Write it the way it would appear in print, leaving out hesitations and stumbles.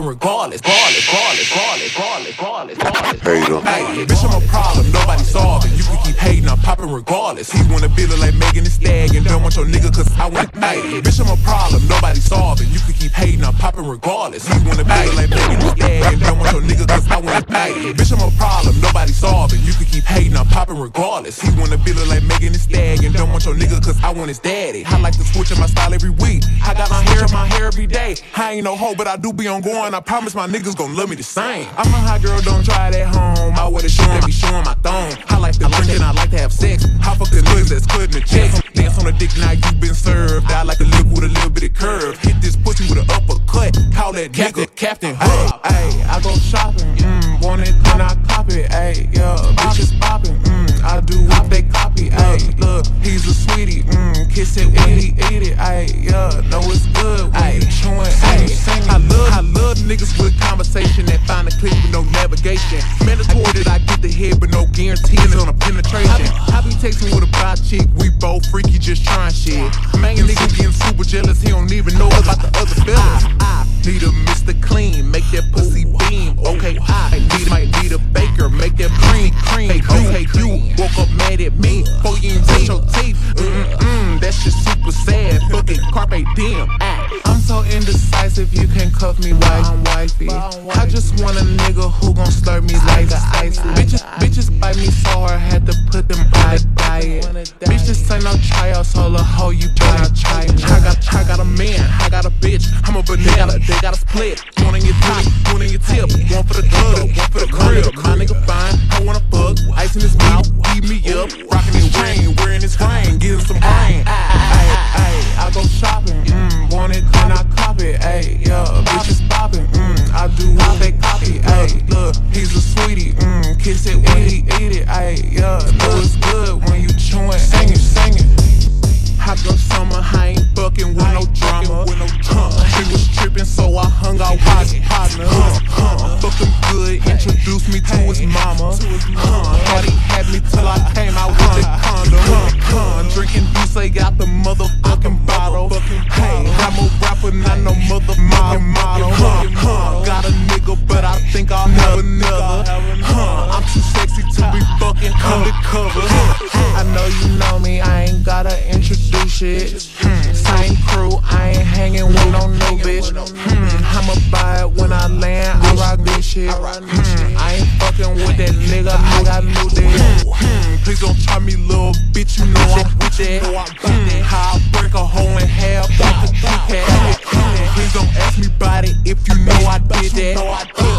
poppin' regardless. Hey, bitch, I'm a problem, nobody solving. You can keep hating, I'm poppin' regardless. He wanna be like Megan Thee Stallion, don't want your nigga cause I want. Hey, bitch, I'm a problem, nobody solving. You can keep hating, I'm poppin' regardless. He wanna be like Megan Thee Stallion, don't want your nigga cause I want. Hey, bitch, I'm a problem, nobody solving. You can keep hating, I'm poppin' regardless. He wanna be like Megan Thee Stallion, don't want your nigga cause I want his daddy. I like to switch in my style every week. I got my hair every day. I ain't no hoe, but I do be on going. I promise my niggas gon' love me the same. I'm a hot girl, don't try it at home. I wear the shit that be showing my thong. I like to drink and I like to have sex. I fuck the niggas that's cutting the checks. Dance on the dick, now you been served. I like to live with a little bit of curve. Hit this pussy with an uppercut. Call that nigga Captain Hook. Ayy, I go shopping. Want it, then I cop it. Ayy, yeah, bitches popping. I do what they copy. Ayy, look, he's a sweetie. Kiss it when he eat it. Ayy, yeah, know it's good when you chewing. Ayy, I love niggas with conversation that find a clip with no navigation. Mandatory that I get the head, but no guarantees on a penetration. I be texting with a bi chick, we both freaky, just trying shit. Man, nigga getting super jealous, he don't even know about the other fellas. I need a Mr. Clean, make that pussy beam. Okay, I might need a baker, make that cream. Hey, you woke up mad at me, before you ain't brush your teeth. That shit super sad, fucking carpe diem. I'm so indecisive, you can cuff me while I'm wifey. I just want a nigga who gon' slurp me like the ice. Bitches bite me so hard, had to put them on a diet. Bitch, this ain't no tryouts, hold a hoe, you better try me. I got a man, I got a bitch, I'm a banana, they got a split. One in your top, one in your tip, one for the club, one for the crib. My nigga fine, I wanna fuck, ice in his mouth, beat me up, rockin' his chain, wearing his ring, getting some brain. I go shopping, want it, then I cop it. Ayy, yeah, bitches poppin', I do what they copy. Ayy, look, he's a sweetie, kiss it when he eat it. Ayy, yeah, know it's good when you chewing, singing. Hot girl summer, I ain't fucking with no drama. He was trippin', so I hung out with his partner. Fuck him good, introduced me to his mama. Thought he had me till I came out with the condom. Drinking Douce, got the motherfucking bottle. Hey, I'm a rapper, not no motherfucking model. Got a nigga, but I think I'll have another. I'm too sexy to be fucking undercover. I know you know me, I ain't gotta introduce shit. Same crew, I ain't hanging with no new bitch. I'ma buy it when I land, I rock this shit. I ain't fucking with that nigga, I got new dick. Please don't try me, little bitch, you know I'm with that. How I break a hole in half, like a Kit Kat. Please don't ask me about it if you know I did that.